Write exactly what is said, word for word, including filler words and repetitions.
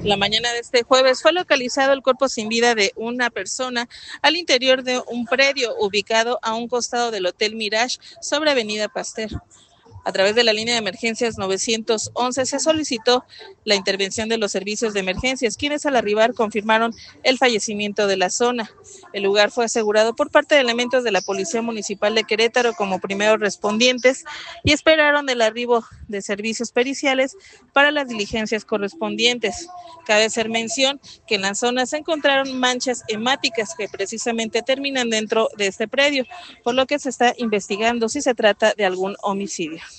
La mañana de este jueves fue localizado el cuerpo sin vida de una persona al interior de un predio ubicado a un costado del Hotel Mirage sobre Avenida Pasteur. A través de la línea de emergencias novecientos once se solicitó la intervención de los servicios de emergencias, quienes al arribar confirmaron el fallecimiento de la zona. El lugar fue asegurado por parte de elementos de la Policía Municipal de Querétaro como primeros respondientes y esperaron el arribo de servicios periciales para las diligencias correspondientes. Cabe hacer mención que en la zona se encontraron manchas hemáticas que precisamente terminan dentro de este predio, por lo que se está investigando si se trata de algún homicidio.